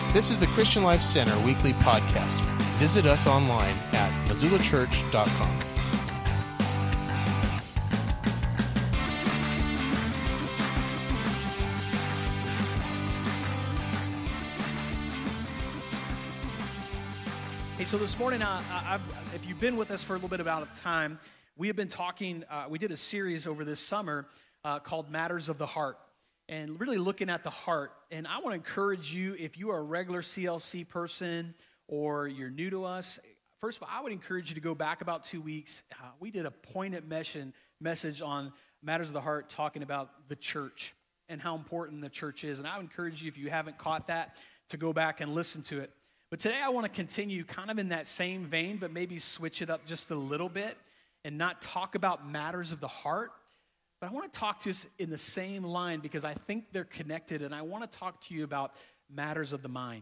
This is the Christian Life Center weekly podcast. Visit us online at missoulachurch.com. Hey, so this morning, if you've been with us for a little bit about time, we have been talking, we did a series over this summer called Matters of the Heart, and really looking at the heart. And I want to encourage you, if you are a regular CLC person or you're new to us, first of all, I would encourage you to go back about 2 weeks. We did a pointed message on Matters of the Heart, talking about the church and how important the church is. And I would encourage you, if you haven't caught that, to go back and listen to it. But today I want to continue kind of in that same vein, but maybe switch it up just a little bit and not talk about matters of the heart. But I want to talk to us in the same line because I think they're connected, and I want to talk to you about matters of the mind.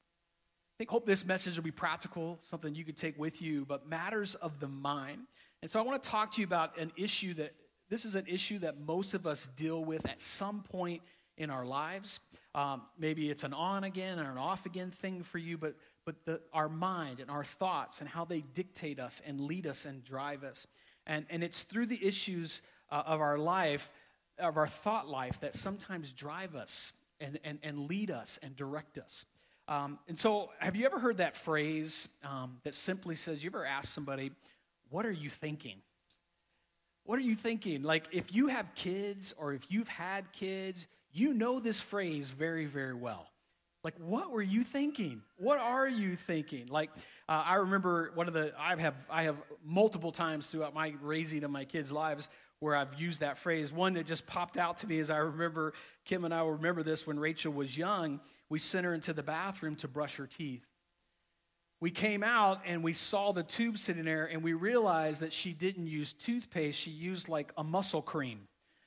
Hope this message will be practical, something you could take with you, but matters of the mind. And so I want to talk to you about this is an issue that most of us deal with at some point in our lives. Maybe it's an on again or an off again thing for you, but our mind and our thoughts and how they dictate us and lead us and drive us. And it's through the issues of our life, of our thought life, that sometimes drive us and lead us and direct us. And so have you ever heard that phrase that simply says, you ever ask somebody, what are you thinking? What are you thinking? Like if you have kids or if you've had kids, you know this phrase very, very well. Like, what were you thinking? What are you thinking? Like, I remember I have multiple times throughout my raising of my kids' lives where I've used that phrase. One that just popped out to me is I remember, Kim and I will remember this, when Rachel was young, we sent her into the bathroom to brush her teeth. We came out and we saw the tube sitting there and we realized that she didn't use toothpaste, she used like a muscle cream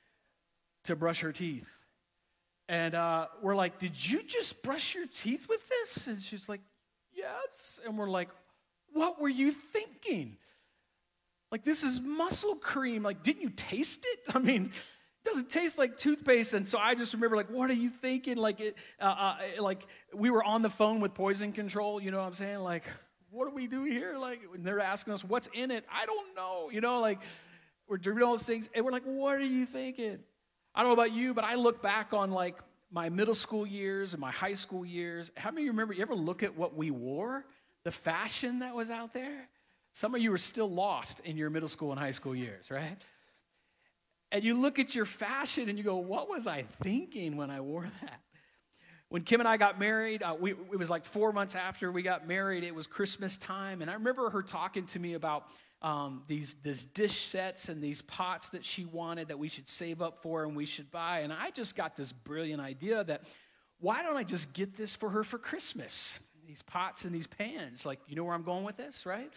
to brush her teeth. And we're like, did you just brush your teeth with this? And she's like, yes. And we're like, what were you thinking? Like, this is muscle cream. Like, didn't you taste it? I mean, it doesn't taste like toothpaste. And so I just remember, like, what are you thinking? Like, like we were on the phone with poison control, you know what I'm saying? Like, what do we do here? Like, when they're asking us, what's in it? I don't know. You know, like, we're doing all those things. And we're like, what are you thinking? I don't know about you, but I look back on, like, my middle school years and my high school years. How many of you remember, you ever look at what we wore? The fashion that was out there? Some of you are still lost in your middle school and high school years, right? And you look at your fashion and you go, what was I thinking when I wore that? When Kim and I got married, it was like 4 months after we got married. It was Christmas time, and I remember her talking to me about these dish sets and these pots that she wanted that we should save up for and we should buy. And I just got this brilliant idea that, why don't I just get this for her for Christmas? These pots and these pans. Like, you know where I'm going with this, right?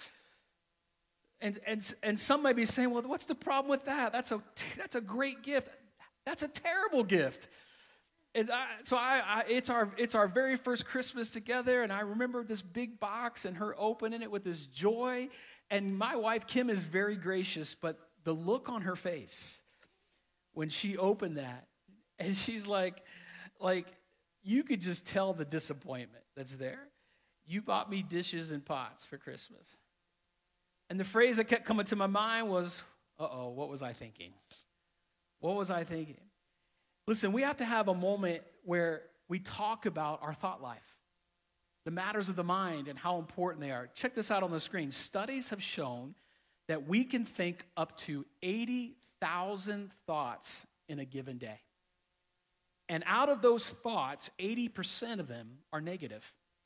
And some may be saying, well, what's the problem with that? That's a great gift. That's a terrible gift. And it's our very first Christmas together, and I remember this big box and her opening it with this joy. And my wife, Kim, is very gracious, but the look on her face when she opened that, and she's like, you could just tell the disappointment that's there. You bought me dishes and pots for Christmas. And the phrase that kept coming to my mind was, what was I thinking? What was I thinking? Listen, we have to have a moment where we talk about our thought life, the matters of the mind and how important they are. Check this out on the screen. Studies have shown that we can think up to 80,000 thoughts in a given day. And out of those thoughts, 80% of them are negative.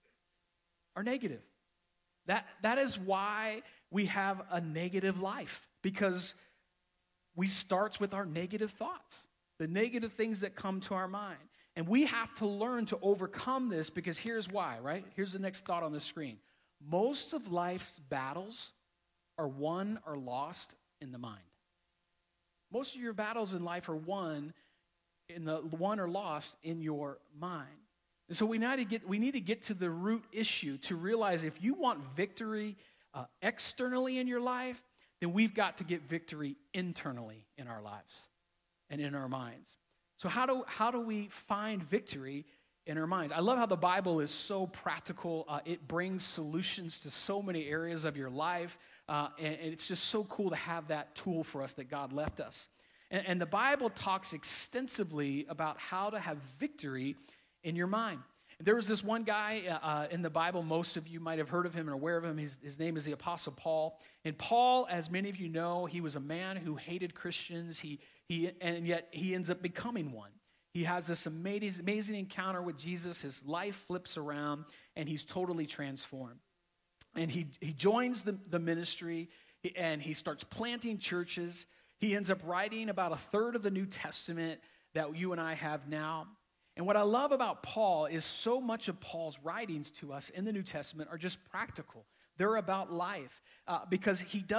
That is why we have a negative life, because we starts with our negative thoughts, the negative things that come to our mind. And we have to learn to overcome this, because here's why, right? Here's the next thought on the screen. Most of life's battles are won or lost in the mind. Most of your battles in life are won or lost in your mind. And so we need to get to the root issue to realize if you want victory externally in your life, then we've got to get victory internally in our lives and in our minds. So how do we find victory in our minds. I love how the Bible is so practical. It brings solutions to so many areas of your life, and it's just so cool to have that tool for us that God left us. And the Bible talks extensively about how to have victory in your mind. There was this one guy in the Bible, most of you might have heard of him and aware of him. His name is the Apostle Paul. And Paul, as many of you know, he was a man who hated Christians, and yet he ends up becoming one. He has this amazing encounter with Jesus. His life flips around, and he's totally transformed. And he joins the ministry, and he starts planting churches. He ends up writing about a third of the New Testament that you and I have now. And what I love about Paul is so much of Paul's writings to us in the New Testament are just practical. They're about life because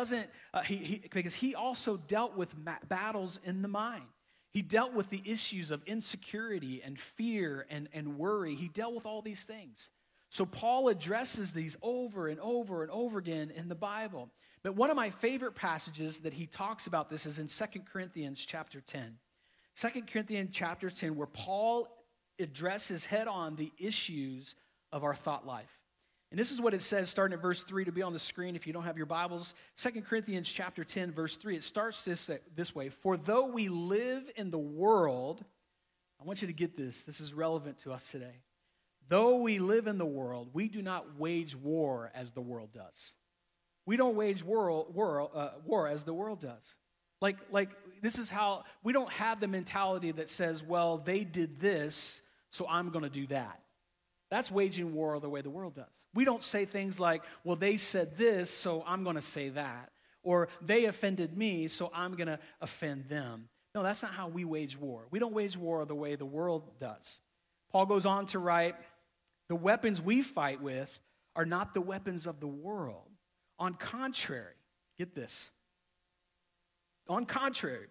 he also dealt with battles in the mind. He dealt with the issues of insecurity and fear and worry. He dealt with all these things. So Paul addresses these over and over and over again in the Bible. But one of my favorite passages that he talks about this is in 2 Corinthians chapter 10. 2 Corinthians chapter 10, where Paul addresses head-on the issues of our thought life. And this is what it says, starting at verse 3, to be on the screen if you don't have your Bibles. 2 Corinthians chapter 10, verse 3, it starts this way. For though we live in the world, I want you to get this. This is relevant to us today. Though we live in the world, we do not wage war as the world does. We don't wage war as the world does. Like this is how, we don't have the mentality that says, well, they did this, so I'm going to do that. That's waging war the way the world does. We don't say things like, well, they said this, so I'm going to say that. Or they offended me, so I'm going to offend them. No, that's not how we wage war. We don't wage war the way the world does. Paul goes on to write, the weapons we fight with are not the weapons of the world. On contrary, get this. On contrary,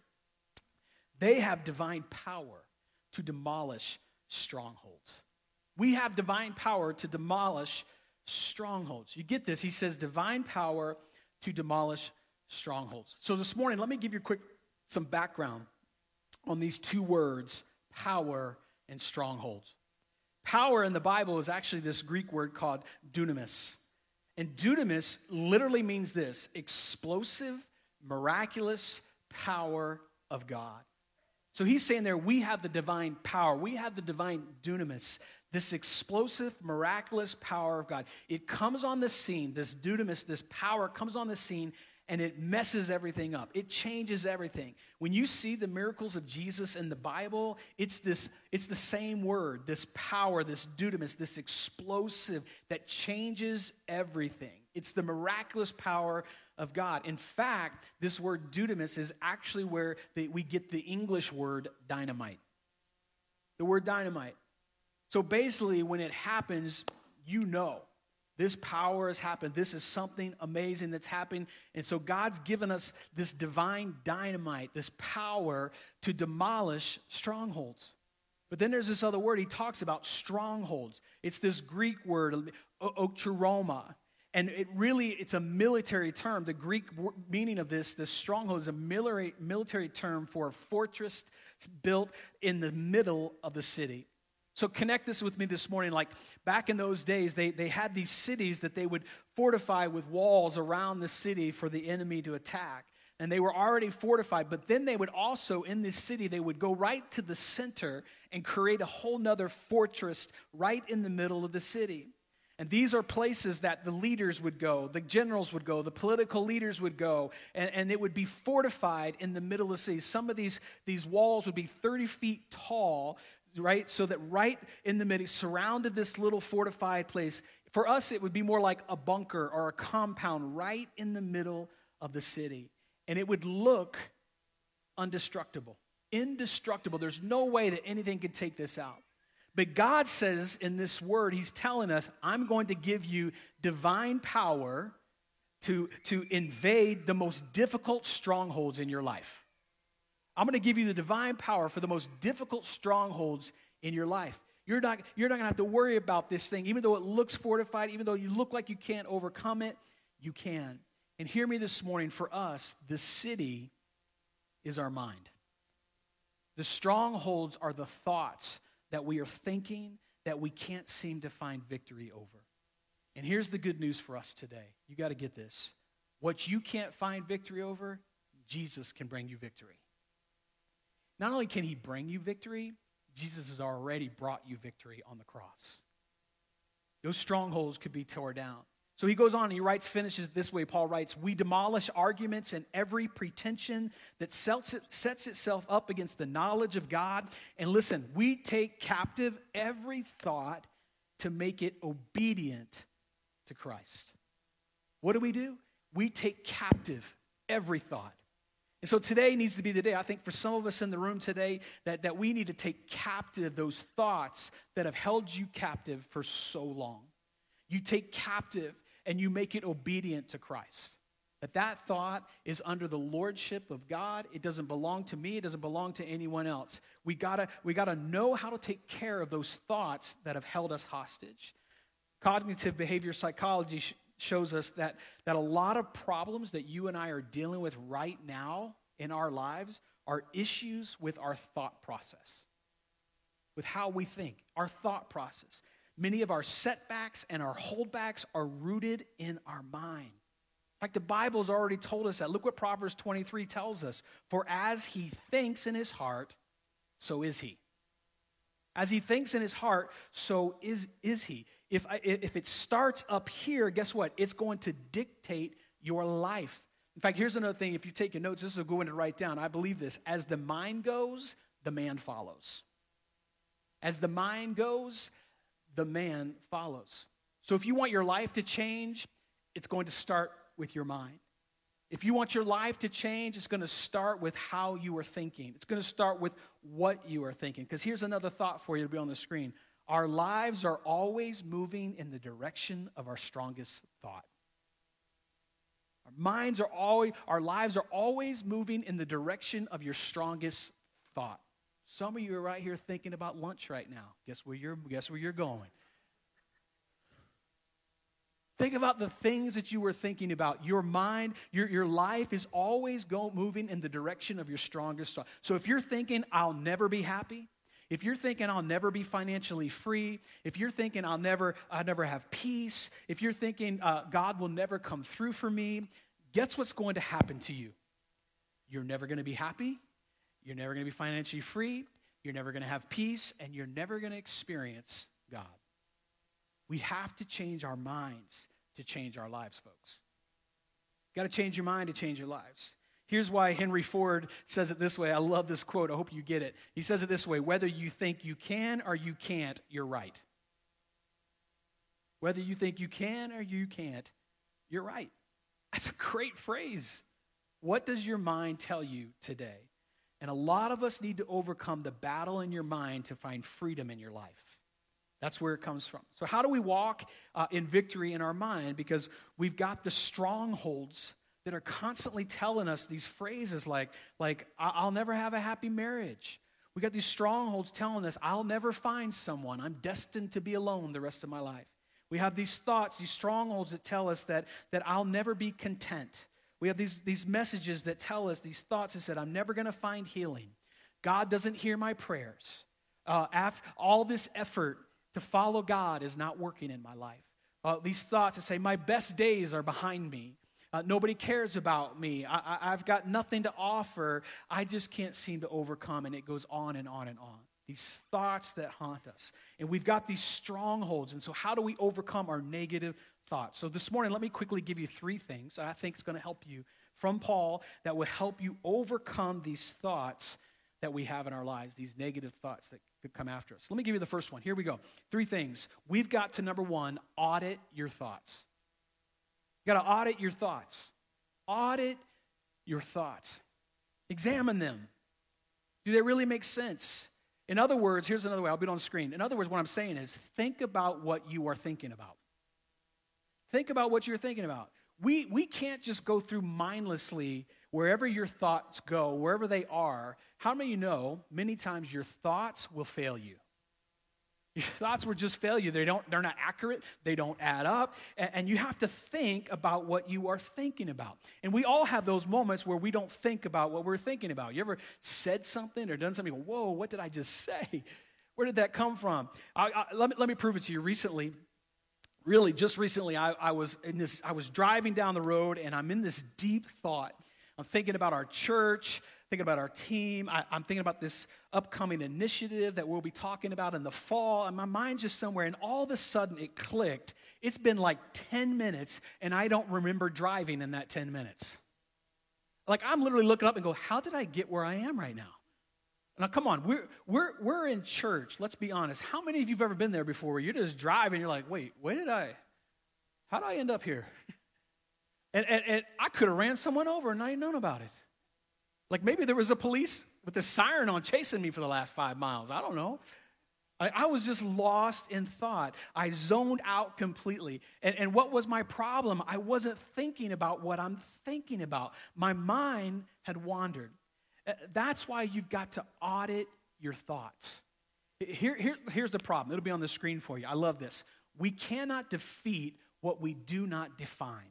they have divine power to demolish strongholds. We have divine power to demolish strongholds. You get this? He says divine power to demolish strongholds. So this morning, let me give you some background on these two words, power and strongholds. Power in the Bible is actually this Greek word called dunamis. And dunamis literally means this, explosive, miraculous power of God. So he's saying there, we have the divine power. We have the divine dunamis, this explosive, miraculous power of God. It comes on the scene, this dunamis, this power comes on the scene, and it messes everything up. It changes everything. When you see the miracles of Jesus in the Bible, it's the same word, this power, this dunamis, this explosive that changes everything. It's the miraculous power of God. In fact, this word dunamis is actually where we get the English word dynamite. The word dynamite. So basically, when it happens, you know this power has happened. This is something amazing that's happened. And so God's given us this divine dynamite, this power to demolish strongholds. But then there's this other word. He talks about strongholds. It's this Greek word, ochiroma. And it's a military term. The Greek meaning of this stronghold is a military term for a fortress built in the middle of the city. So connect this with me this morning. Like back in those days, they had these cities that they would fortify with walls around the city for the enemy to attack. And they were already fortified, but then they would also, in this city, they would go right to the center and create a whole nother fortress right in the middle of the city. And these are places that the leaders would go, the generals would go, the political leaders would go, and it would be fortified in the middle of the city. Some of these walls would be 30 feet tall, right? So that right in the middle, surrounded this little fortified place. For us, it would be more like a bunker or a compound right in the middle of the city. And it would look indestructible. There's no way that anything could take this out. But God says in this word, he's telling us, I'm going to give you divine power to invade the most difficult strongholds in your life. I'm going to give you the divine power for the most difficult strongholds in your life. You're not going to have to worry about this thing. Even though it looks fortified, even though you look like you can't overcome it, you can. And hear me this morning, for us, the city is our mind. The strongholds are the thoughts that we are thinking, that we can't seem to find victory over. And here's the good news for us today. You got to get this. What you can't find victory over, Jesus can bring you victory. Not only can he bring you victory, Jesus has already brought you victory on the cross. Those strongholds could be torn down. So he goes on and he finishes this way. Paul writes, we demolish arguments and every pretension that sets itself up against the knowledge of God. And listen, we take captive every thought to make it obedient to Christ. What do? We take captive every thought. And so today needs to be the day, I think for some of us in the room today, that we need to take captive those thoughts that have held you captive for so long. You take captive and you make it obedient to Christ. That thought is under the lordship of God. It doesn't belong to me. It doesn't belong to anyone else. We gotta know how to take care of those thoughts that have held us hostage. Cognitive behavior psychology shows us that a lot of problems that you and I are dealing with right now in our lives are issues with our thought process, with how we think, our thought process. Many of our setbacks and our holdbacks are rooted in our mind. In fact, the Bible's already told us that. Look what Proverbs 23 tells us. For as he thinks in his heart, so is he. As he thinks in his heart, so is he. If it starts up here, guess what? It's going to dictate your life. In fact, here's another thing. If you take your notes, this is a good one to write down. I believe this. As the mind goes, the man follows. As the mind goes, the man follows. So if you want your life to change, it's going to start with your mind. If you want your life to change, it's going to start with how you are thinking. It's going to start with what you are thinking. Because here's another thought for you to be on the screen. Our lives are always moving in the direction of our strongest thought. Our lives are always moving in the direction of your strongest thought. Some of you are right here thinking about lunch right now. Guess where you're going? Think about the things that you were thinking about. Your mind, your life is always moving in the direction of your strongest thought. So if you're thinking, I'll never be happy, if you're thinking I'll never be financially free, if you're thinking I'll never have peace, if you're thinking God will never come through for me, guess what's going to happen to you? You're never going to be happy. You're never going to be financially free. You're never going to have peace, and you're never going to experience God. We have to change our minds to change our lives, folks. You've got to change your mind to change your lives. Here's why Henry Ford says it this way. I love this quote. I hope you get it. He says it this way: whether you think you can or you can't, you're right. Whether you think you can or you can't, you're right. That's a great phrase. What does your mind tell you today? And a lot of us need to overcome the battle in your mind to find freedom in your life. That's where it comes from. So how do we walk in victory in our mind? Because we've got the strongholds that are constantly telling us these phrases like I'll never have a happy marriage. We got these strongholds telling us I'll never find someone. I'm destined to be alone the rest of my life. We have these thoughts, these strongholds that tell us that I'll never be content. We have these messages that tell us, these thoughts that said, I'm never going to find healing. God doesn't hear my prayers. All this effort to follow God is not working in my life. These thoughts that say, my best days are behind me. Nobody cares about me. I've got nothing to offer. I just can't seem to overcome. And it goes on and on and on. These thoughts that haunt us. And we've got these strongholds. And so how do we overcome our negative thoughts? So this morning, let me quickly give you 3 things that I think is going to help you from Paul that will help you overcome these thoughts that we have in our lives, these negative thoughts that could come after us. Let me give you the first one. Here we go. 3 things. We've got to, number 1, audit your thoughts. You got to audit your thoughts. Audit your thoughts. Examine them. Do they really make sense? In other words, here's another way. I'll put it on the screen. In other words, what I'm saying is think about what you are thinking about. Think about what you're thinking about. We can't just go through mindlessly wherever your thoughts go, wherever they are. How many of you know many times your thoughts will fail you? Your thoughts will just fail you. They're not accurate. They don't add up. And you have to think about what you are thinking about. And we all have those moments where we don't think about what we're thinking about. You ever said something or done something, you go, whoa, what did I just say? Where did that come from? Let me prove it to you. Really, just recently, I was driving down the road, and I'm in this deep thought. I'm thinking about our church, thinking about our team. I'm thinking about this upcoming initiative that we'll be talking about in the fall, and my mind's just somewhere, and all of a sudden it clicked. It's been like 10 minutes, and I don't remember driving in that 10 minutes. Like, I'm literally looking up and go, how did I get where I am right now? Now, come on, we're in church. Let's be honest. How many of you have ever been there before where you're just driving, you're like, wait, how did I end up here? And I could have ran someone over and not even known about it. Like, maybe there was a police with a siren on chasing me for the last 5 miles. I don't know. I was just lost in thought. I zoned out completely. And what was my problem? I wasn't thinking about what I'm thinking about. My mind had wandered. That's why you've got to audit your thoughts. Here's the problem. It'll be on the screen for you. I love this. We cannot defeat what we do not define.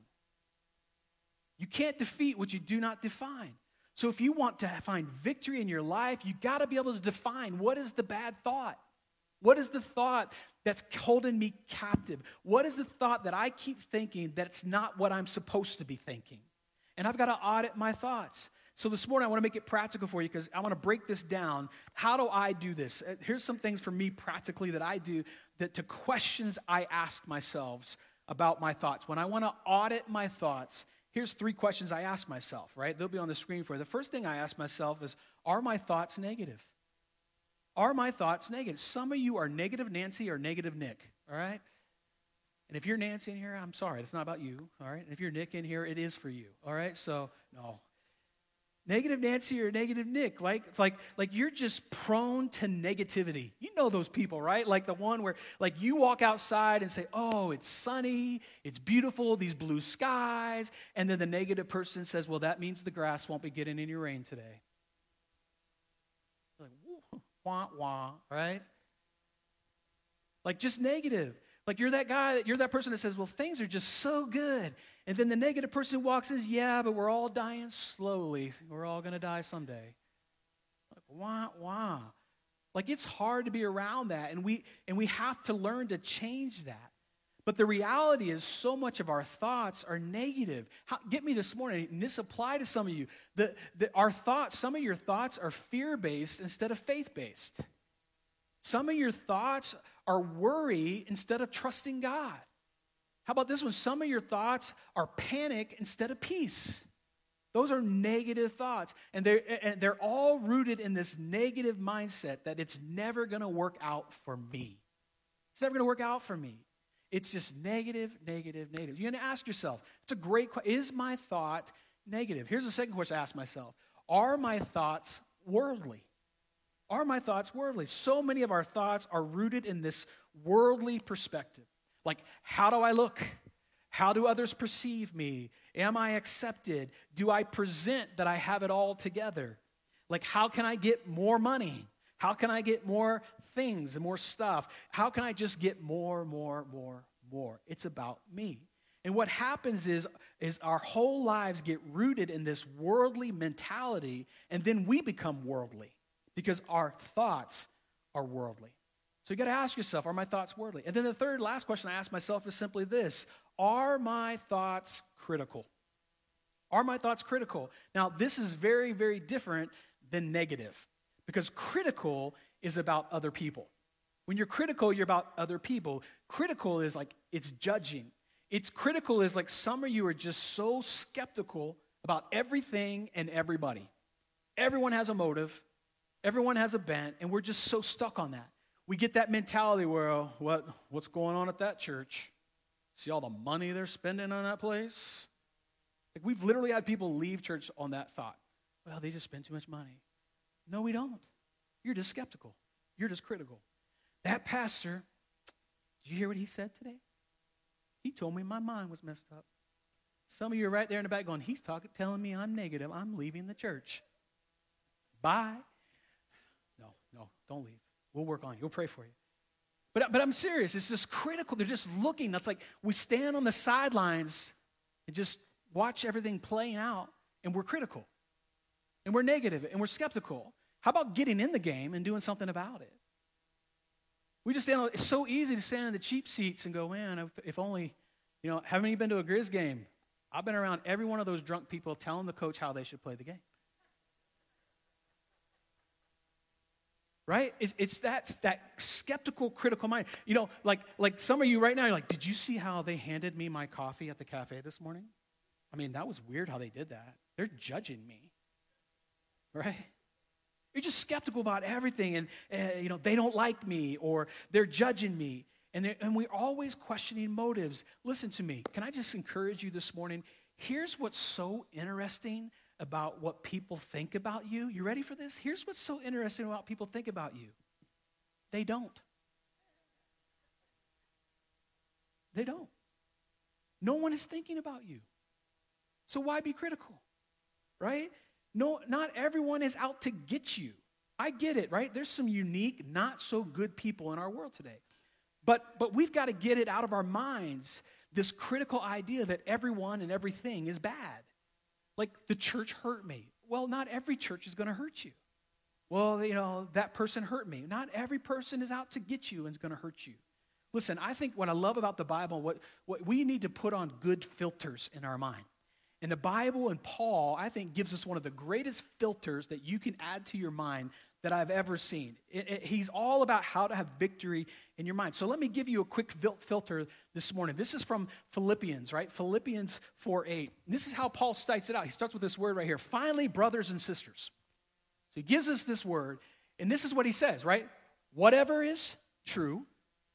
You can't defeat what you do not define. So if you want to find victory in your life, you got to be able to define what is the bad thought. What is the thought that's holding me captive? What is the thought that I keep thinking that's not what I'm supposed to be thinking? And I've got to audit my thoughts. So this morning, I want to make it practical for you because I want to break this down. How do I do this? Here's some things for me practically that I do, that to questions I ask myself about my thoughts. When I want to audit my thoughts, here's 3 questions I ask myself, right? They'll be on the screen for you. The first thing I ask myself is, are my thoughts negative? Are my thoughts negative? Some of you are negative Nancy or negative Nick, all right? And if you're Nancy in here, I'm sorry. It's not about you, all right? And if you're Nick in here, it is for you, all right? So, no. Negative Nancy or negative Nick, like you're just prone to negativity. You know those people, right? Like the one where like you walk outside and say, oh, it's sunny, it's beautiful, these blue skies, and then the negative person says, well, that means the grass won't be getting any rain today. You're like, wah, wah, right? Like just negative. Like you're that person that says, well, things are just so good. And then the negative person walks and says, yeah, but we're all dying slowly. We're all going to die someday. Like, wah, wah. Like it's hard to be around that. And we have to learn to change that. But the reality is so much of our thoughts are negative. Get me this morning, and this applies to some of you. Some of your thoughts are fear-based instead of faith-based. Some of your thoughts are worry instead of trusting God. How about this one? Some of your thoughts are panic instead of peace. Those are negative thoughts. And they're all rooted in this negative mindset that it's never going to work out for me. It's never going to work out for me. It's just negative, negative, negative. You're going to ask yourself, it's a great question. Is my thought negative? Here's the second question I ask myself. Are my thoughts worldly? Are my thoughts worldly? So many of our thoughts are rooted in this worldly perspective. Like, how do I look? How do others perceive me? Am I accepted? Do I present that I have it all together? Like, how can I get more money? How can I get more things and more stuff? How can I just get more? It's about me. And what happens is our whole lives get rooted in this worldly mentality, and then we become worldly because our thoughts are worldly. So you got to ask yourself, are my thoughts worldly? And then the last question I ask myself is simply this: are my thoughts critical? Are my thoughts critical? Now, this is very, very different than negative, because critical is about other people. When you're critical, you're about other people. Critical is like, it's judging. It's critical is like some of you are just so skeptical about everything and everybody. Everyone has a motive. Everyone has a bent, and we're just so stuck on that. We get that mentality where, oh, what's going on at that church? See all the money they're spending on that place? Like, we've literally had people leave church on that thought. Well, they just spend too much money. No, we don't. You're just skeptical. You're just critical. That pastor, did you hear what he said today? He told me my mind was messed up. Some of you are right there in the back going, he's telling me I'm negative. I'm leaving the church. Bye. No, don't leave. We'll work on you. We'll pray for you. But I'm serious. It's just critical. They're just looking. That's like we stand on the sidelines and just watch everything playing out, and we're critical. And we're negative, and we're skeptical. How about getting in the game and doing something about it? We just it's so easy to stand in the cheap seats and go, man, if only, haven't you been to a Grizz game? I've been around every one of those drunk people telling the coach how they should play the game. Right? It's that skeptical, critical mind. Like some of you right now, you're like, did you see how they handed me my coffee at the cafe this morning? I mean, that was weird how they did that. They're judging me. Right? You're just skeptical about everything, and they don't like me, or they're judging me, and we're always questioning motives. Listen to me. Can I just encourage you this morning? Here's what's so interesting about what people think about you. You ready for this? Here's what's so interesting about people think about you. They don't. They don't. No one is thinking about you. So why be critical? Right? No, not everyone is out to get you. I get it, right? There's some unique, not so good people in our world today. But we've got to get it out of our minds, this critical idea that everyone and everything is bad. Like, the church hurt me. Well, not every church is going to hurt you. Well, that person hurt me. Not every person is out to get you and is going to hurt you. Listen, I think what I love about the Bible, what we need to put on good filters in our mind. And the Bible and Paul, I think, gives us one of the greatest filters that you can add to your mind that I've ever seen. He's all about how to have victory in your mind. So let me give you a quick filter this morning. This is from Philippians, right? Philippians 4:8. This is how Paul starts it out. He starts with this word right here. Finally, brothers and sisters. So he gives us this word, and this is what he says, right? Whatever is true,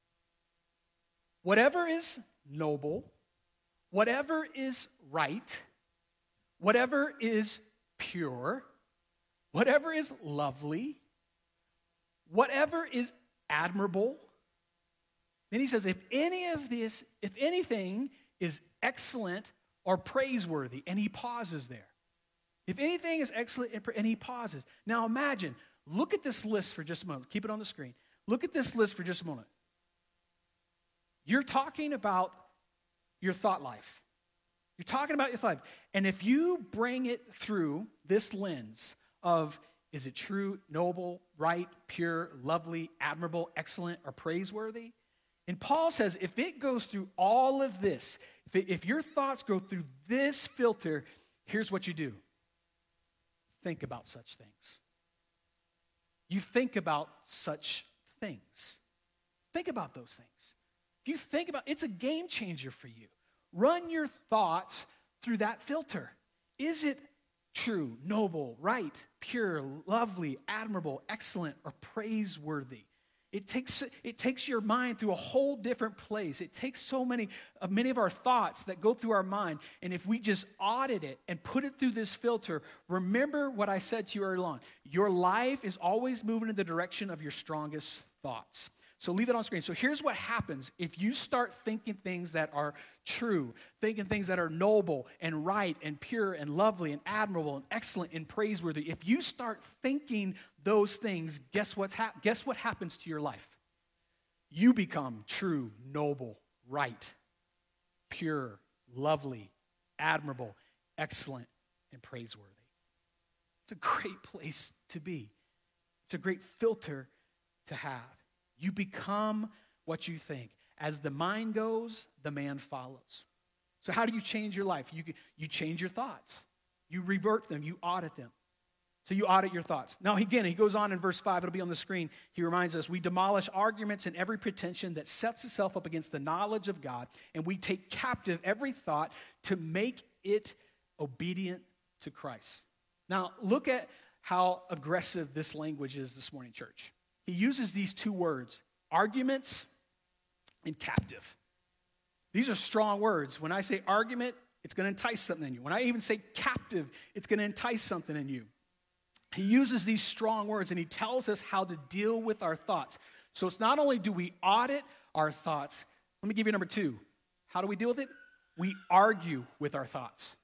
whatever is noble, whatever is right, whatever is pure, whatever is lovely, whatever is admirable. Then he says, if anything is excellent or praiseworthy, and he pauses there. If anything is excellent, and he pauses. Now imagine, look at this list for just a moment. Keep it on the screen. Look at this list for just a moment. You're talking about your thought life. You're talking about your thought life. And if you bring it through this lens of, is it true, noble, right, pure, lovely, admirable, excellent, or praiseworthy? And Paul says, if it goes through all of this, if your thoughts go through this filter, here's what you do. Think about such things. You think about such things. Think about those things. If you think about, it's a game changer for you. Run your thoughts through that filter. Is it true, noble, right, pure, lovely, admirable, excellent, or praiseworthy? It takes your mind through a whole different place. It takes many of our thoughts that go through our mind, and if we just audit it and put it through this filter, remember what I said to you earlier on. Your life is always moving in the direction of your strongest thoughts. So leave it on screen. So here's what happens if you start thinking things that are true, thinking things that are noble and right and pure and lovely and admirable and excellent and praiseworthy. If you start thinking those things, guess what happens to your life? You become true, noble, right, pure, lovely, admirable, excellent, and praiseworthy. It's a great place to be. It's a great filter to have. You become what you think. As the mind goes, the man follows. So how do you change your life? You change your thoughts. You revert them. You audit them. So you audit your thoughts. Now, again, he goes on in verse 5. It'll be on the screen. He reminds us, we demolish arguments and every pretension that sets itself up against the knowledge of God, and we take captive every thought to make it obedient to Christ. Now, look at how aggressive this language is this morning, church. He uses these two words, arguments and captive. These are strong words. When I say argument, it's going to entice something in you. When I even say captive, it's going to entice something in you. He uses these strong words, and he tells us how to deal with our thoughts. So it's not only do we audit our thoughts, let me give you number 2. How do we deal with it? We argue with our thoughts.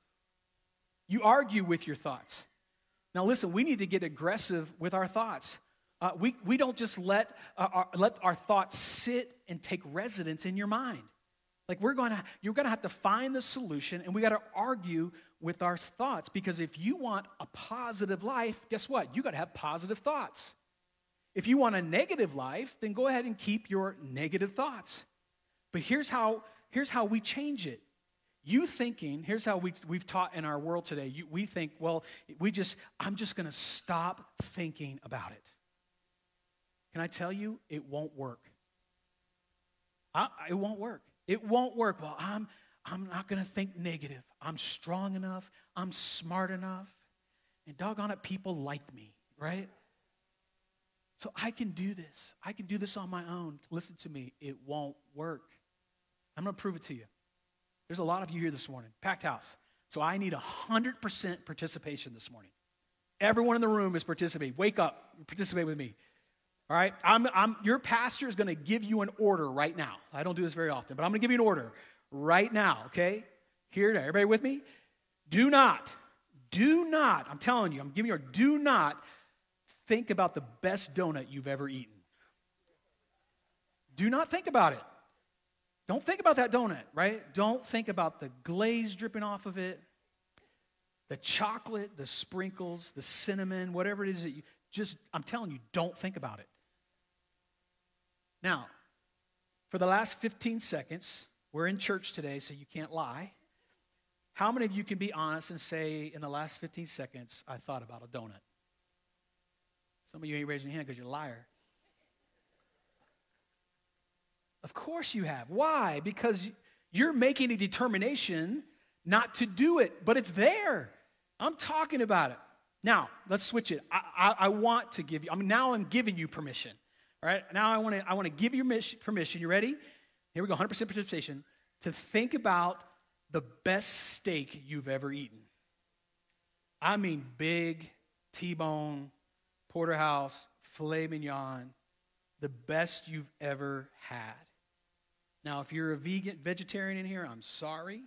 You argue with your thoughts. Now listen, we need to get aggressive with our thoughts. We don't just let our thoughts sit and take residence in your mind. Like you're going to have to find the solution, and we got to argue with our thoughts, because if you want a positive life, guess what? You got to have positive thoughts. If you want a negative life, then go ahead and keep your negative thoughts. But here's how we change it. You thinking, here's how we've taught in our world today. We think, well, I'm just going to stop thinking about it. Can I tell you, it won't work. It won't work. It won't work. Well, I'm not going to think negative. I'm strong enough. I'm smart enough. And doggone it, people like me, right? So I can do this. I can do this on my own. Listen to me. It won't work. I'm going to prove it to you. There's a lot of you here this morning. Packed house. So I need 100% participation this morning. Everyone in the room is participating. Wake up. Participate with me. All right? Your pastor is going to give you an order right now. I don't do this very often, but I'm going to give you an order right now, okay? Here, everybody with me? Do not, I'm telling you, I'm giving you do not think about the best donut you've ever eaten. Do not think about it. Don't think about that donut, right? Don't think about the glaze dripping off of it, the chocolate, the sprinkles, the cinnamon, whatever it is that I'm telling you, don't think about it. Now, for the last 15 seconds, we're in church today, so you can't lie. How many of you can be honest and say, in the last 15 seconds, I thought about a donut? Some of you ain't raising your hand because you're a liar. Of course you have. Why? Because you're making a determination not to do it, but it's there. I'm talking about it. Now, let's switch it. I want to give you, now I'm giving you permission. All right? Now I want to give you permission. You ready? Here we go, 100% participation. To think about the best steak you've ever eaten. I mean big T-bone, porterhouse, filet mignon, the best you've ever had. Now, if you're a vegetarian in here, I'm sorry.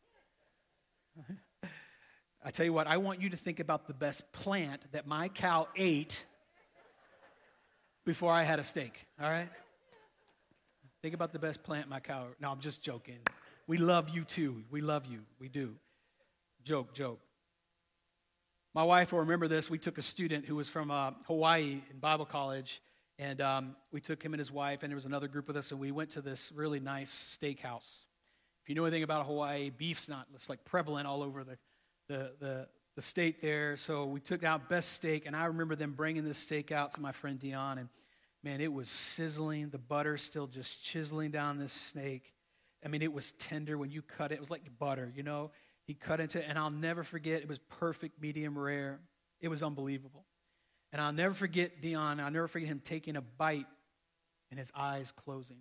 I tell you what, I want you to think about the best plant that my cow ate before I had a steak, all right? Think about the best plant my cow. No, I'm just joking. We love you too. We love you. We do. Joke. My wife will remember this. We took a student who was from Hawaii in Bible college, and we took him and his wife, and there was another group with us, and we went to this really nice steakhouse. If you know anything about Hawaii, beef's not, it's like prevalent all over the state there. So we took out best steak, and I remember them bringing this steak out to my friend Dion, and man, it was sizzling. The butter still just chiseling down this steak. I mean, it was tender when you cut it. It was like butter, you know. He cut into it, and I'll never forget, it was perfect medium rare. It was unbelievable. And I'll never forget Dion. I'll never forget him taking a bite and his eyes closing.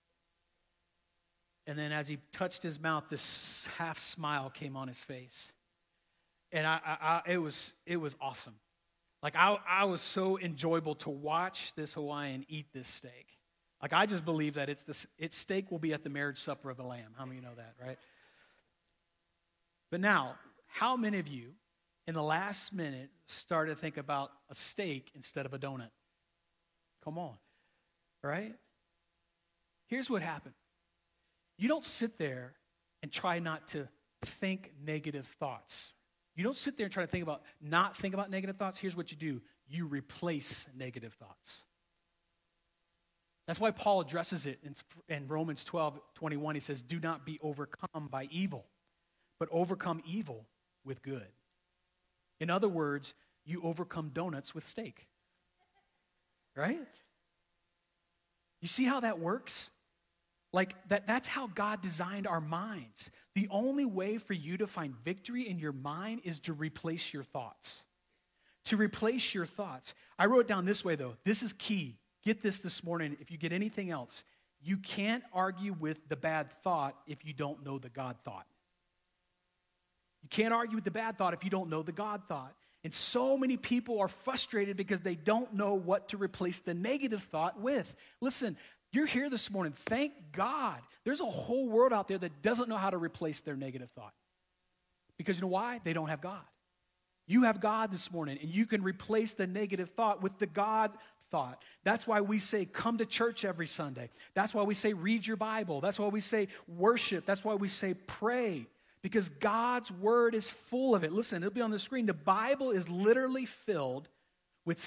And then as he touched his mouth, this half smile came on his face. And it was awesome. Like I was so enjoyable to watch this Hawaiian eat this steak. Like I just believe that its steak will be at the marriage supper of the Lamb. How many of you know that, right? But now, how many of you in the last minute started to think about a steak instead of a donut? Come on, right? Here's what happened. You don't sit there and try not to think negative thoughts. You don't sit there and try to not think about negative thoughts. Here's what you do. You replace negative thoughts. That's why Paul addresses it in Romans 12:21. He says, do not be overcome by evil, but overcome evil with good. In other words, you overcome donuts with steak. Right? You see how that works? Like that's how God designed our minds. The only way for you to find victory in your mind is to replace your thoughts. To replace your thoughts. I wrote it down this way, though. This is key. Get this morning. If you get anything else, you can't argue with the bad thought if you don't know the God thought. You can't argue with the bad thought if you don't know the God thought. And so many people are frustrated because they don't know what to replace the negative thought with. Listen, you're here this morning. Thank God. There's a whole world out there that doesn't know how to replace their negative thought. Because you know why? They don't have God. You have God this morning, and you can replace the negative thought with the God thought. That's why we say come to church every Sunday. That's why we say read your Bible. That's why we say worship. That's why we say pray. Because God's word is full of it. Listen, it'll be on the screen. The Bible is literally filled with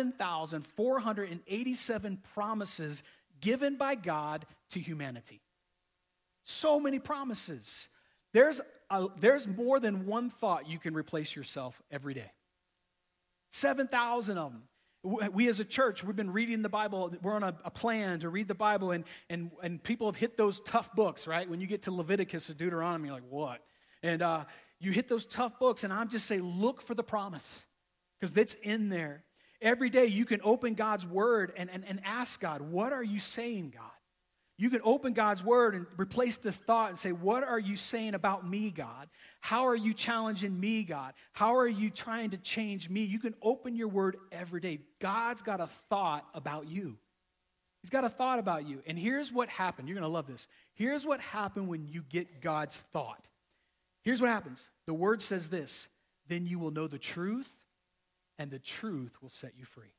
7,487 promises given by God to humanity. So many promises. There's more than one thought you can replace yourself every day. 7,000 of them. We as a church, we've been reading the Bible. We're on a plan to read the Bible, and people have hit those tough books, right? When you get to Leviticus or Deuteronomy, you're like, what? And you hit those tough books, and I'm just saying, look for the promise, because it's in there. Every day you can open God's word and ask God, what are you saying, God? You can open God's word and replace the thought and say, what are you saying about me, God? How are you challenging me, God? How are you trying to change me? You can open your word every day. God's got a thought about you. He's got a thought about you. And here's what happened. You're going to love this. Here's what happened when you get God's thought. Here's what happens. The word says this, then you will know the truth, and the truth will set you free.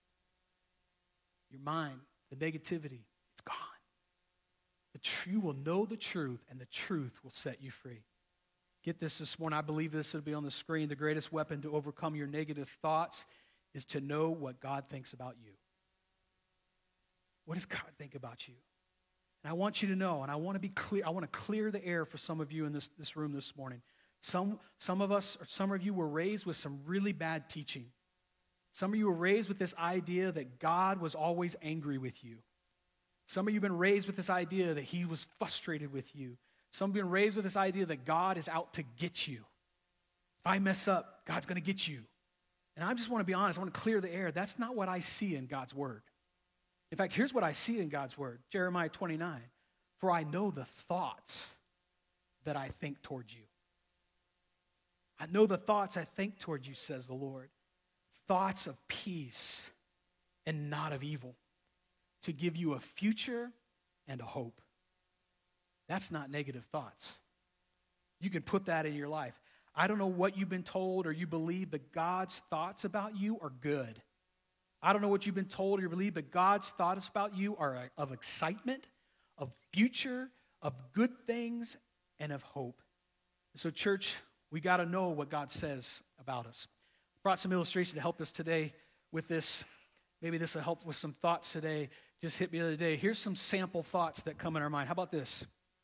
Your mind, the negativity, it's gone. You will know the truth, and the truth will set you free. Get this morning. I believe this will be on the screen. The greatest weapon to overcome your negative thoughts is to know what God thinks about you. What does God think about you? And I want you to know, and I want to be clear. I want to clear the air for some of you in this room this morning. Some of you were raised with some really bad teaching. Some of you were raised with this idea that God was always angry with you. Some of you have been raised with this idea that he was frustrated with you. Some have been raised with this idea that God is out to get you. If I mess up, God's going to get you. And I just want to be honest. I want to clear the air. That's not what I see in God's word. In fact, here's what I see in God's word. Jeremiah 29. For I know the thoughts that I think toward you. I know the thoughts I think toward you, says the Lord. Thoughts of peace and not of evil, to give you a future and a hope. That's not negative thoughts. You can put that in your life. I don't know what you've been told or you believe, but God's thoughts about you are good. I don't know what you've been told or you believe, but God's thoughts about you are of excitement, of future, of good things, and of hope. So, church, we got to know what God says about us. Brought some illustration to help us today with this. Maybe this will help with some thoughts today. Just hit me the other day. Here's some sample thoughts that come in our mind. How about this?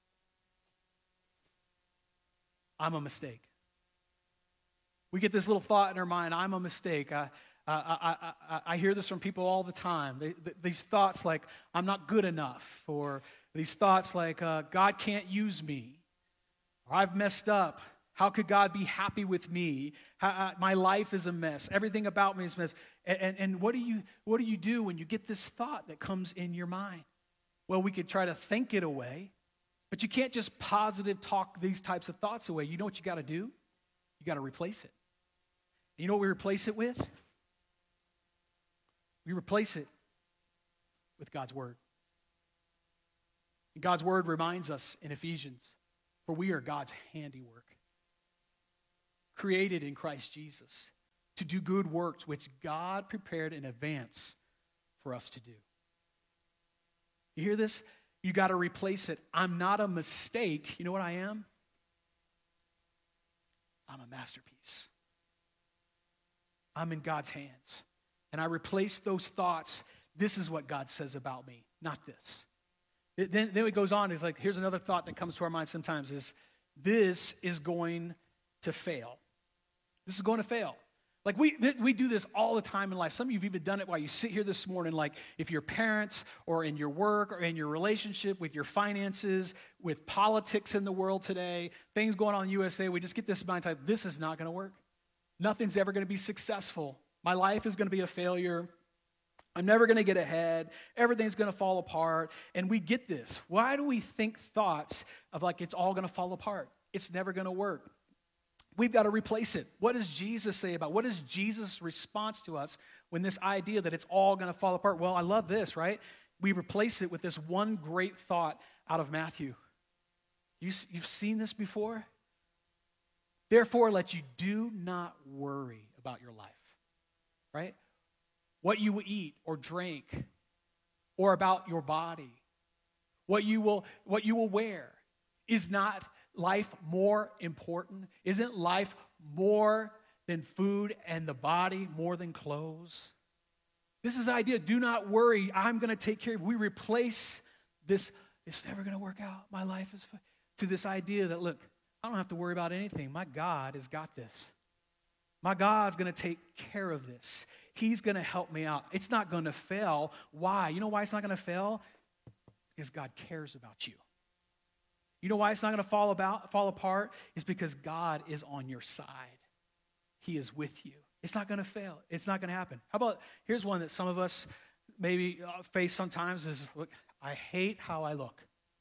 I'm a mistake. We get this little thought in our mind, I'm a mistake. I hear this from people all the time. These thoughts like, I'm not good enough, or these thoughts like, God can't use me, or I've messed up. How could God be happy with me? My life is a mess. Everything about me is a mess. And what do you do when you get this thought that comes in your mind? Well, we could try to think it away, but you can't just positive talk these types of thoughts away. You know what you got to do? You got to replace it. You know what we replace it with? We replace it with God's word. And God's word reminds us in Ephesians, for we are God's handiwork, created in Christ Jesus to do good works which God prepared in advance for us to do. You hear this? You got to replace it. I'm not a mistake. You know what I am? I'm a masterpiece. I'm in God's hands. And I replace those thoughts. This is what God says about me, not this. Then it goes on. It's like, here's another thought that comes to our mind sometimes is, this is going to fail. This is going to fail. Like we do this all the time in life. Some of you have even done it while you sit here this morning. Like if your parents or in your work or in your relationship with your finances, with politics in the world today, things going on in the USA, we just get this mindset, this is not going to work. Nothing's ever going to be successful. My life is going to be a failure. I'm never going to get ahead. Everything's going to fall apart. And we get this. Why do we think thoughts of like it's all going to fall apart? It's never going to work. We've got to replace it. What does Jesus say about it? What is Jesus' response to us when this idea that it's all going to fall apart? Well, I love this, right? We replace it with this one great thought out of Matthew. You've seen this before? Therefore, let you do not worry about your life, right? What you will eat or drink, or about your body, what you will wear. Is not life more important? Isn't life more than food, and the body more than clothes. This is the idea. Do not worry. I'm going to take care of you. We replace this, it's never going to work out. My life is fine. To this idea that, look, I don't have to worry about anything. My God has got this. My God's going to take care of this. He's going to help me out. It's not going to fail. Why? You know why it's not going to fail? Because God cares about you. You know why it's not going to fall apart? It's because God is on your side. He is with you. It's not going to fail. It's not going to happen. How about, here's one that some of us maybe face sometimes is, look, I hate how I look.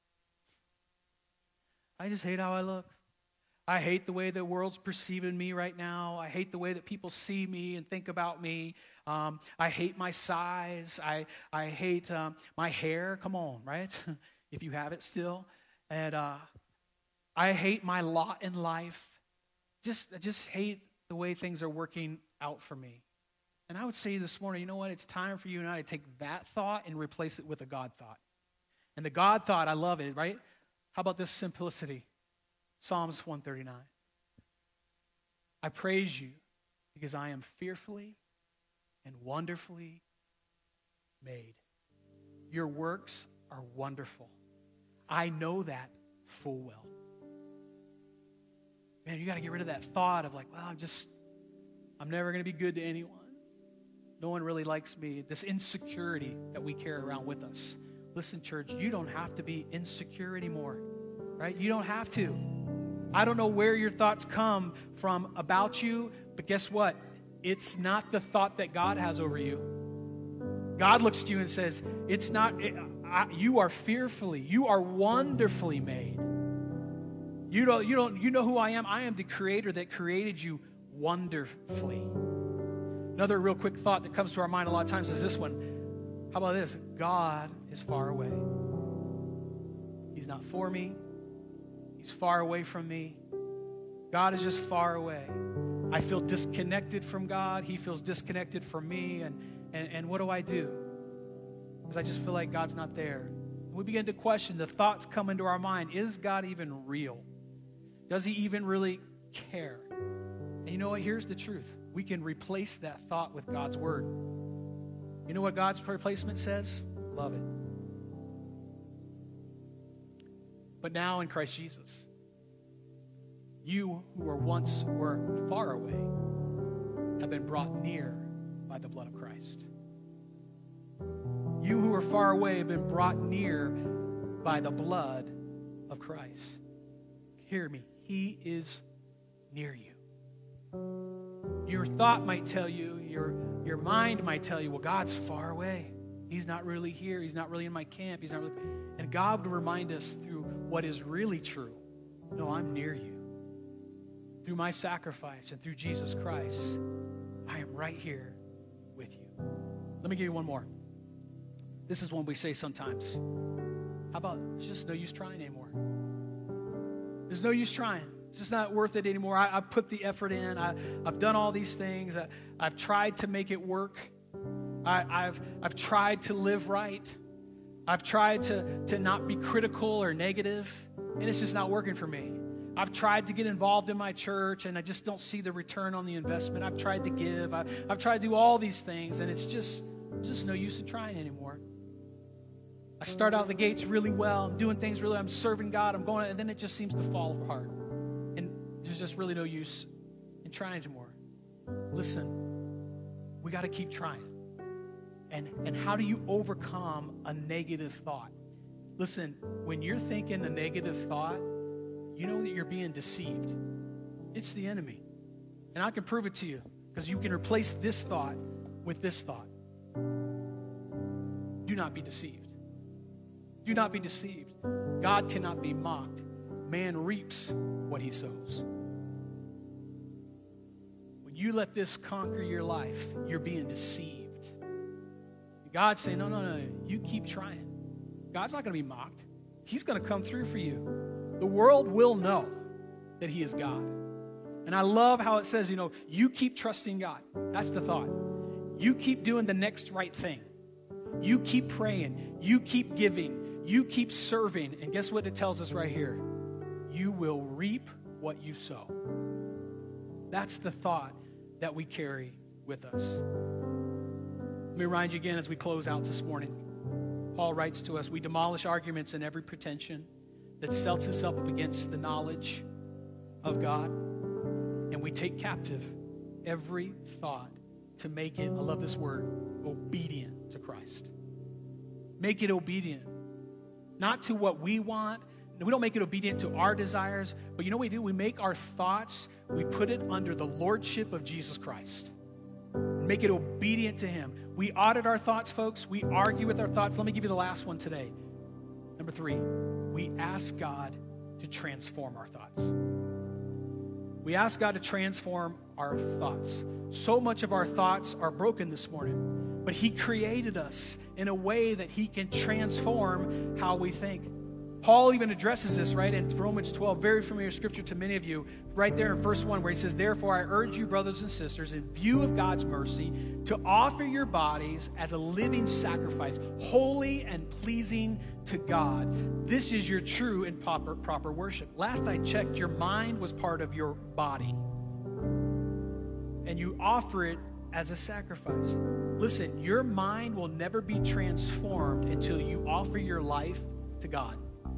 I just hate how I look. I hate the way the world's perceiving me right now. I hate the way that people see me and think about me. I hate my size. I hate my hair. Come on, right? If you have it still. And I hate my lot in life. I just hate the way things are working out for me. And I would say this morning, you know what? It's time for you and I to take that thought and replace it with a God thought. And the God thought, I love it, right? How about this simplicity? Psalms 139. I praise you because I am fearfully and wonderfully made. Your works are wonderful. I know that full well. Man, you got to get rid of that thought of like, well, I'm never going to be good to anyone. No one really likes me. This insecurity that we carry around with us. Listen, church, you don't have to be insecure anymore, right? You don't have to. I don't know where your thoughts come from about you, but guess what? It's not the thought that God has over you. God looks to you and says, you are fearfully, you are wonderfully made. You know who I am? I am the creator that created you wonderfully. Another real quick thought that comes to our mind a lot of times is this one. How about this? God is far away. He's not for me. He's far away from me. God is just far away. I feel disconnected from God. He feels disconnected from me. And what do I do? Because I just feel like God's not there. We begin to question, the thoughts come into our mind. Is God even real? Does he even really care? And you know what? Here's the truth. We can replace that thought with God's word. You know what God's replacement says? Love it. But now in Christ Jesus, you who were far away have been brought near by the blood of Christ. You who were far away have been brought near by the blood of Christ. Hear me. He is near you. Your thought might tell you, your mind might tell you, well, God's far away. He's not really here. He's not really in my camp. He's not really... And God would remind us through what is really true. No, I'm near you. Through my sacrifice and through Jesus Christ, I am right here with you. Let me give you one more. This is one we say sometimes. How about, it's just no use trying anymore. There's no use trying. It's just not worth it anymore. I've put the effort in. I've done all these things. I've tried to make it work. I've tried to live right. I've tried to not be critical or negative, and it's just not working for me. I've tried to get involved in my church, and I just don't see the return on the investment. I've tried to give. I've tried to do all these things, and it's just no use in trying anymore. I start out of the gates really well. I'm doing things really. I'm serving God. I'm going, and then it just seems to fall apart. And there's just really no use in trying anymore. Listen, we got to keep trying. And how do you overcome a negative thought? Listen, when you're thinking a negative thought, you know that you're being deceived. It's the enemy. And I can prove it to you because you can replace this thought with this thought. Do not be deceived. Do not be deceived. God cannot be mocked. Man reaps what he sows. When you let this conquer your life, you're being deceived. God's saying, no, you keep trying. God's not going to be mocked. He's going to come through for you. The world will know that he is God. And I love how it says, you keep trusting God. That's the thought. You keep doing the next right thing. You keep praying. You keep giving. You keep serving. And guess what it tells us right here? You will reap what you sow. That's the thought that we carry with us. Let me remind you again as we close out this morning. Paul writes to us, we demolish arguments and every pretension that sets us up against the knowledge of God. And we take captive every thought to make it, I love this word, obedient to Christ. Make it obedient. Not to what we want. We don't make it obedient to our desires. But you know what we do? We make our thoughts, we put it under the lordship of Jesus Christ. Make it obedient to him. We audit our thoughts, folks. We argue with our thoughts. Let me give you the last one today. Number 3, we ask God to transform our thoughts. We ask God to transform our thoughts. So much of our thoughts are broken this morning, but he created us in a way that he can transform how we think. Paul even addresses this, right, in Romans 12, very familiar scripture to many of you, right there in verse 1, where he says, therefore I urge you, brothers and sisters, in view of God's mercy, to offer your bodies as a living sacrifice, holy and pleasing to God. This is your true and proper worship. Last I checked, your mind was part of your body, and you offer it as a sacrifice. Listen, your mind will never be transformed until you offer your life to God.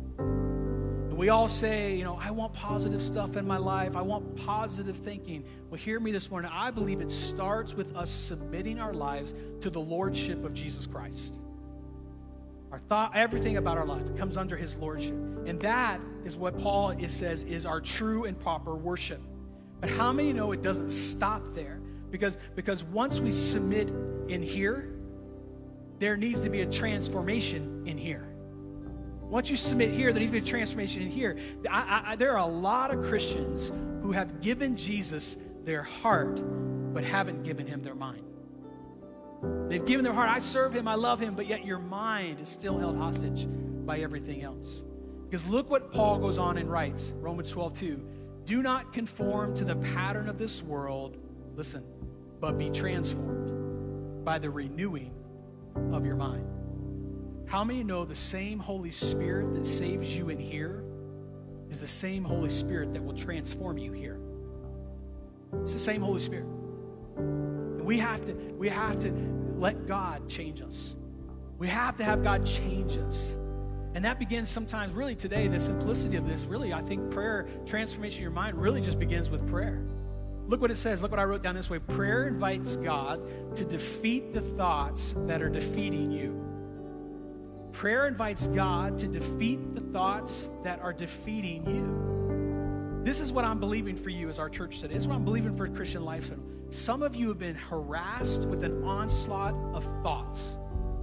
We all say, I want positive stuff in my life. I want positive thinking. Well, hear me this morning. I believe it starts with us submitting our lives to the lordship of Jesus Christ. Our thought, everything about our life comes under his lordship. And that is what Paul says is our true and proper worship. But how many know it doesn't stop there? Because once we submit in here, there needs to be a transformation in here. Once you submit here, there needs to be a transformation in here. There are a lot of Christians who have given Jesus their heart, but haven't given him their mind. They've given their heart, I serve him, I love him, but yet your mind is still held hostage by everything else. Because look what Paul goes on and writes, Romans 12:2. Do not conform to the pattern of this world, listen, but be transformed by the renewing of your mind. How many know the same Holy Spirit that saves you in here is the same Holy Spirit that will transform you here? It's the same Holy Spirit. And we have to let God change us. We have to have God change us. And that begins sometimes, really today, the simplicity of this, really, I think prayer, transformation of your mind, really just begins with prayer. Look what it says. Look what I wrote down this way. Prayer invites God to defeat the thoughts that are defeating you. Prayer invites God to defeat the thoughts that are defeating you. This is what I'm believing for you as our church today. This is what I'm believing for Christian Life. Some of you have been harassed with an onslaught of thoughts.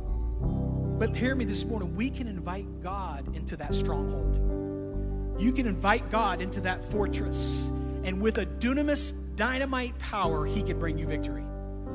But hear me this morning. We can invite God into that stronghold. You can invite God into that fortress. And with a dunamis dynamite power, he can bring you victory.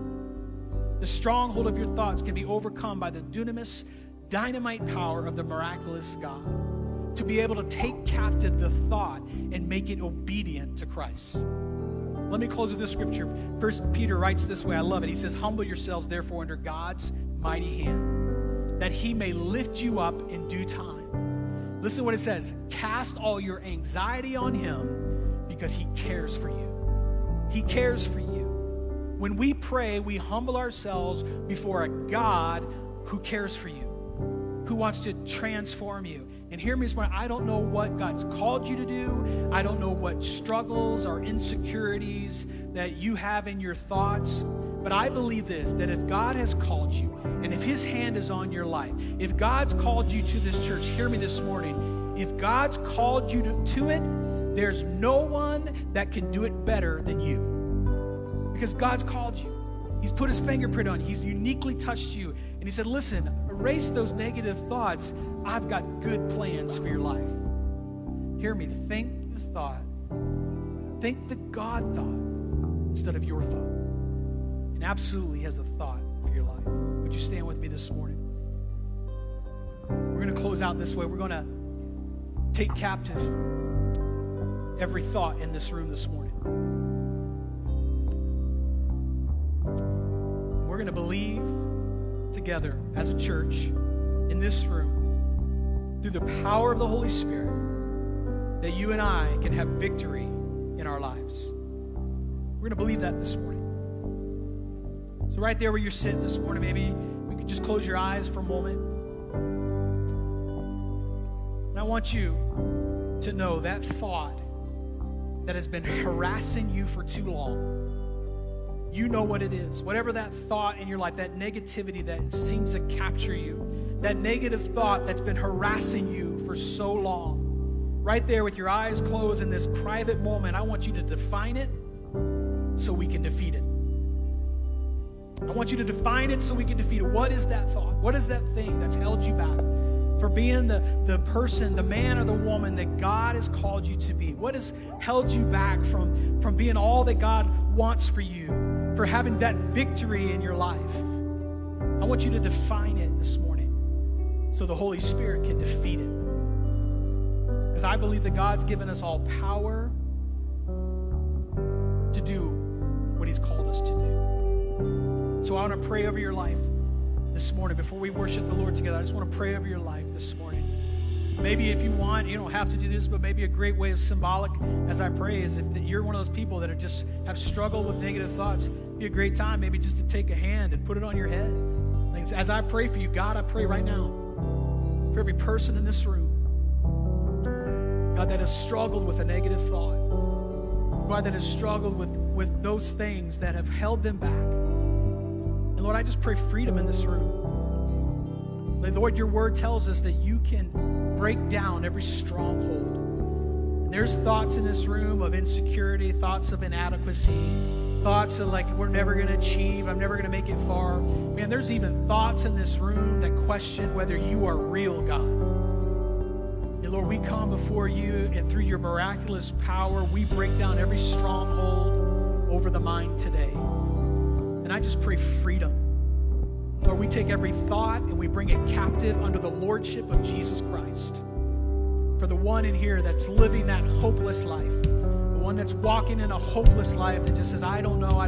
The stronghold of your thoughts can be overcome by the dunamis dynamite power of the miraculous God to be able to take captive the thought and make it obedient to Christ. Let me close with this scripture. First Peter writes this way. I love it. He says, humble yourselves therefore under God's mighty hand, that he may lift you up in due time. Listen to what it says. Cast all your anxiety on him because he cares for you. He cares for you. When we pray, we humble ourselves before a God who cares for you, who wants to transform you. And hear me this morning, I don't know what God's called you to do. I don't know what struggles or insecurities that you have in your thoughts. But I believe this, that if God has called you, and if his hand is on your life, if God's called you to this church, hear me this morning, if God's called you to it, there's no one that can do it better than you. Because God's called you. He's put his fingerprint on you. He's uniquely touched you. And he said, listen, erase those negative thoughts. I've got good plans for your life. Hear me. Think the thought. Think the God thought instead of your thought. And absolutely has a thought for your life. Would you stand with me this morning? We're going to close out this way. We're going to take captive every thought in this room this morning. We're going to believe together as a church in this room through the power of the Holy Spirit that you and I can have victory in our lives. We're going to believe that this morning. So right there where you're sitting this morning, maybe you could just close your eyes for a moment. And I want you to know that thought that has been harassing you for too long. You know what it is. Whatever that thought in your life, that negativity that seems to capture you, that negative thought that's been harassing you for so long. Right there with your eyes closed in this private moment, I want you to define it so we can defeat it. I want you to define it so we can defeat it. What is that thought? What is that thing that's held you back for being the person, the man or the woman that God has called you to be? What has held you back from being all that God wants for you, for having that victory in your life? I want you to define it this morning so the Holy Spirit can defeat it. Because I believe that God's given us all power to do what He's called us to do. So I want to pray over your life this morning. Before we worship the Lord together, I just want to pray over your life this morning. Maybe if you want, you don't have to do this, but maybe a great way of symbolic as I pray is if you're one of those people that have struggled with negative thoughts, it'd be a great time maybe just to take a hand and put it on your head. Like, as I pray for you, God, I pray right now for every person in this room, God, that has struggled with a negative thought. God, that has struggled with those things that have held them back. And Lord, I just pray freedom in this room. Lord, your word tells us that you can break down every stronghold. And there's thoughts in this room of insecurity, thoughts of inadequacy, thoughts of like, we're never going to achieve, I'm never going to make it far. Man, there's even thoughts in this room that question whether you are real, God. And Lord, we come before you, and through your miraculous power, we break down every stronghold over the mind today. And I just pray freedom. Lord, we take every thought and we bring it captive under the lordship of Jesus Christ. For the one in here that's living that hopeless life, the one that's walking in a hopeless life that just says, I don't know.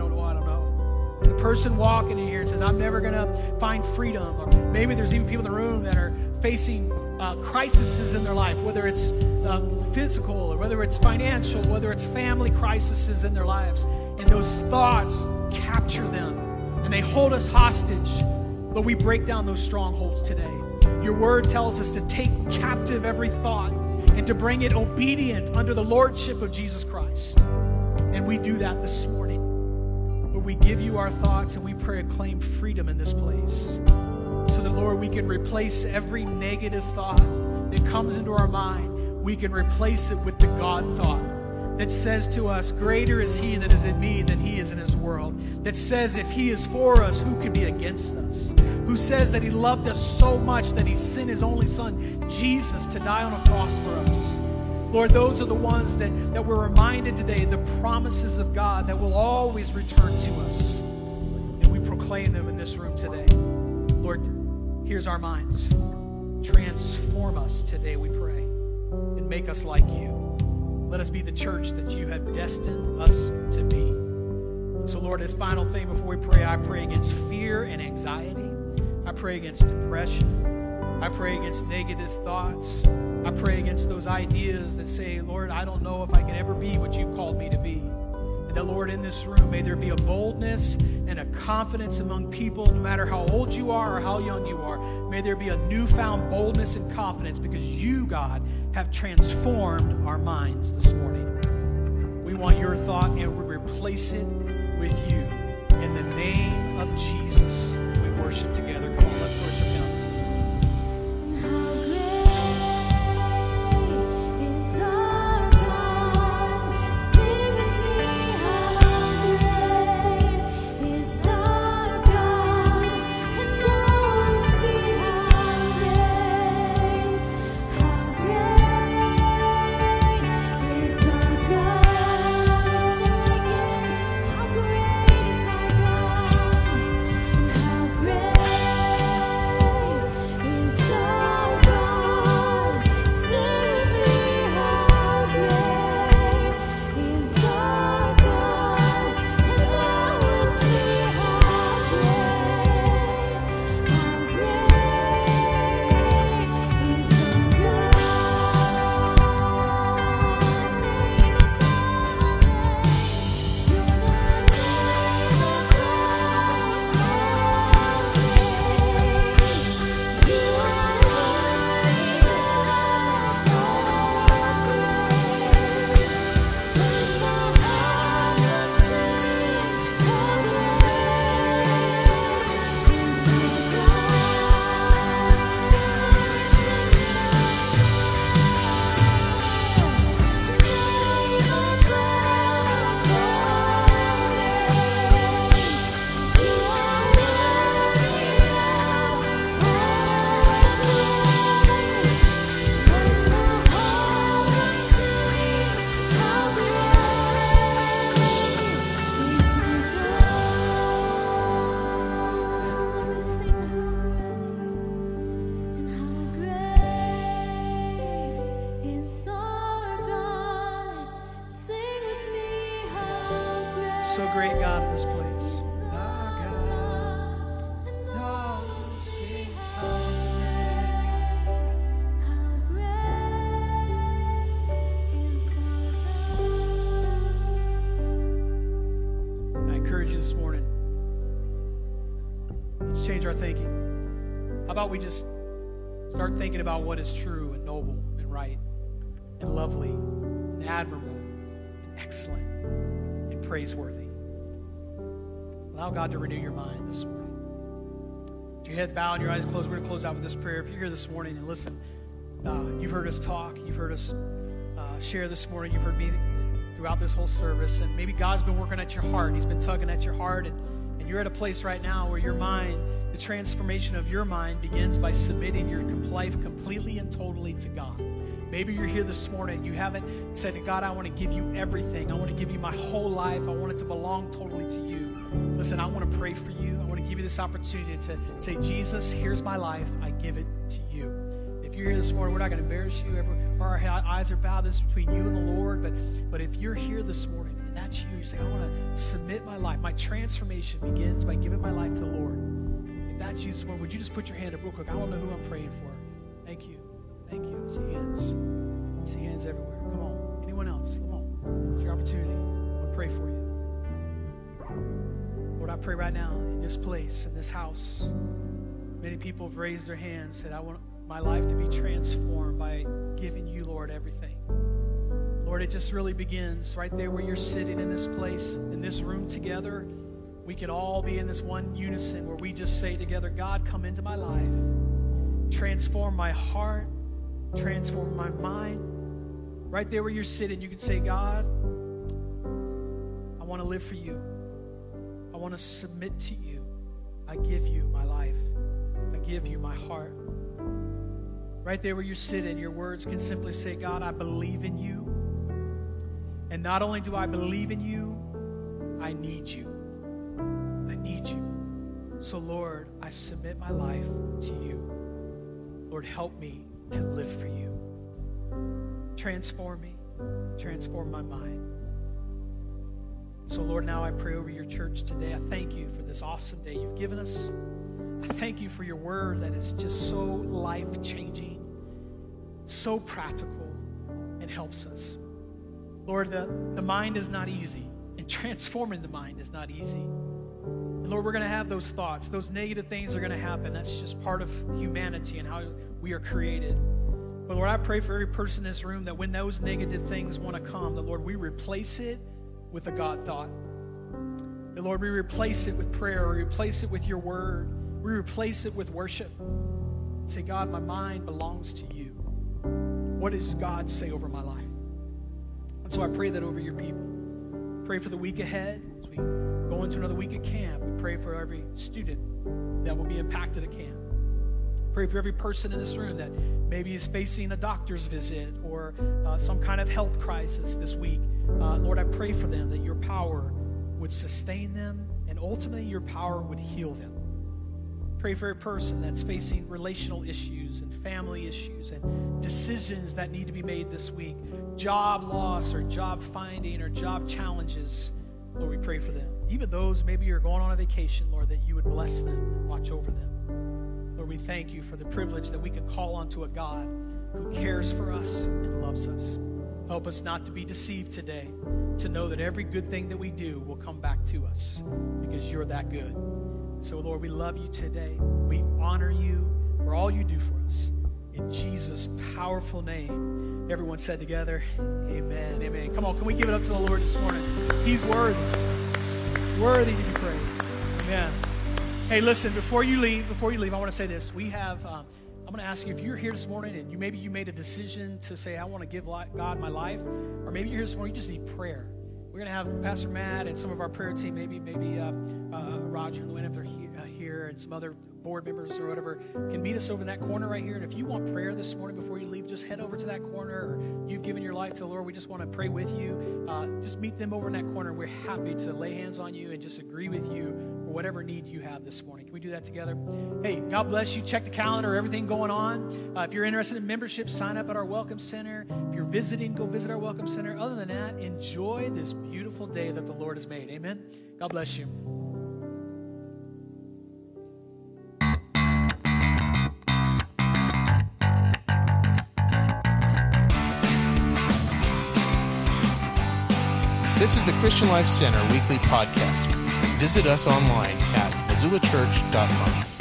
The person walking in here and says, I'm never going to find freedom. Or maybe there's even people in the room that are facing crises in their life, whether it's physical or whether it's financial, whether it's family crises in their lives. And those thoughts capture them and they hold us hostage. But we break down those strongholds today. Your word tells us to take captive every thought and to bring it obedient under the lordship of Jesus Christ. And we do that this morning. Lord, we give you our thoughts and we pray and claim freedom in this place. So that, Lord, we can replace every negative thought that comes into our mind. We can replace it with the God thought that says to us, greater is He that is in me than he is in this world. That says if He is for us, who can be against us? Who says that He loved us so much that He sent His only Son, Jesus, to die on a cross for us. Lord, those are the ones that we're reminded today, the promises of God that will always return to us. And we proclaim them in this room today. Lord, here's our minds. Transform us today, we pray, and make us like you. Let us be the church that you have destined us to be. And so, Lord, this final thing before we pray, I pray against fear and anxiety. I pray against depression. I pray against negative thoughts. I pray against those ideas that say, Lord, I don't know if I can ever be what you've called me to be. And that, Lord, in this room, may there be a boldness and a confidence among people, no matter how old you are or how young you are. May there be a newfound boldness and confidence because you, God, have transformed our minds this morning. We want your thought and we replace it with you. In the name of Jesus, we worship together. Come on, let's worship Him. Great great God in this place. Our God, oh, sing I encourage you this morning, let's change our thinking. How about we just start thinking about what is true and noble and right and lovely and admirable and excellent and praiseworthy. Allow God to renew your mind this morning. With your heads bowed and your eyes closed, we're going to close out with this prayer. If you're here this morning and listen, you've heard us talk, you've heard us share this morning, you've heard me throughout this whole service, and maybe God's been working at your heart. He's been tugging at your heart, and you're at a place right now where your mind, the transformation of your mind begins by submitting your life completely and totally to God. Maybe you're here this morning, you haven't said to God, I want to give you everything. I want to give you my whole life. I want it to belong totally to you. Listen, I want to pray for you. I want to give you this opportunity to say, Jesus, here's my life. I give it to you. If you're here this morning, we're not going to embarrass you. Our eyes are bowed. This is between you and the Lord. But if you're here this morning and that's you, you say, I want to submit my life. My transformation begins by giving my life to the Lord. If that's you this morning, would you just put your hand up real quick? I want to know who I'm praying for. Thank you. Thank you. I see hands. I see hands everywhere. Come on. Anyone else? Come on. It's your opportunity. I want to pray for you. Lord, I pray right now in this place, in this house, many people have raised their hands, said, I want my life to be transformed by giving you, Lord, everything. Lord, it just really begins right there where you're sitting in this place, in this room together. We can all be in this one unison where we just say together, God, come into my life. Transform my heart. Transform my mind. Right there where you're sitting, you can say, God, I want to live for you. I want to submit to you. I give you my life. I give you my heart. Right there where you're sitting, your words can simply say, God, I believe in you. And not only do I believe in you, I need you. I need you. So, Lord, I submit my life to you. Lord, help me to live for you. Transform me. Transform my mind. So, Lord, now I pray over your church today. I thank you for this awesome day you've given us. I thank you for your word that is just so life-changing, so practical, and helps us. Lord, the mind is not easy, and transforming the mind is not easy. And Lord, we're going to have those thoughts. Those negative things are going to happen. That's just part of humanity and how we are created. But Lord, I pray for every person in this room that when those negative things want to come, that Lord, we replace it with a God thought. That Lord, we replace it with prayer, or replace it with your word. We replace it with worship. Say, God, my mind belongs to you. What does God say over my life? And so I pray that over your people. Pray for the week ahead. As we go into another week of camp, we pray for every student that will be impacted at camp. Pray for every person in this room that maybe is facing a doctor's visit or some kind of health crisis this week. Lord, I pray for them that your power would sustain them and ultimately your power would heal them. Pray for a person that's facing relational issues and family issues and decisions that need to be made this week, job loss or job finding or job challenges. Lord, we pray for them. Even those, maybe you're going on a vacation, Lord, that you would bless them and watch over them. Lord, we thank you for the privilege that we can call onto a God who cares for us and loves us. Help us not to be deceived today, to know that every good thing that we do will come back to us because you're that good. So, Lord, we love you today. We honor you for all you do for us. In Jesus' powerful name, everyone said together, amen, amen. Come on, can we give it up to the Lord this morning? He's worthy. Worthy to be praised. Amen. Hey, listen, before you leave, I want to say this. We have, I'm going to ask you, if you're here this morning and maybe you made a decision to say, I want to give God my life, or maybe you're here this morning, you just need prayer. We're going to have Pastor Matt and some of our prayer team, maybe Roger and Luann, if they're here, and some other board members or whatever, can meet us over in that corner right here. And if you want prayer this morning before you leave, just head over to that corner, or you've given your life to the Lord, we just want to pray with you. Just meet them over in that corner. We're happy to lay hands on you and just agree with you for whatever need you have this morning. Can we do that together? Hey, God bless you. Check the calendar, everything going on. If you're interested in membership, sign up at our Welcome Center. If you're visiting, go visit our Welcome Center. Other than that, enjoy this beautiful day that the Lord has made. Amen. God bless you. This is the Christian Life Center weekly podcast. Visit us online at missoulachurch.com.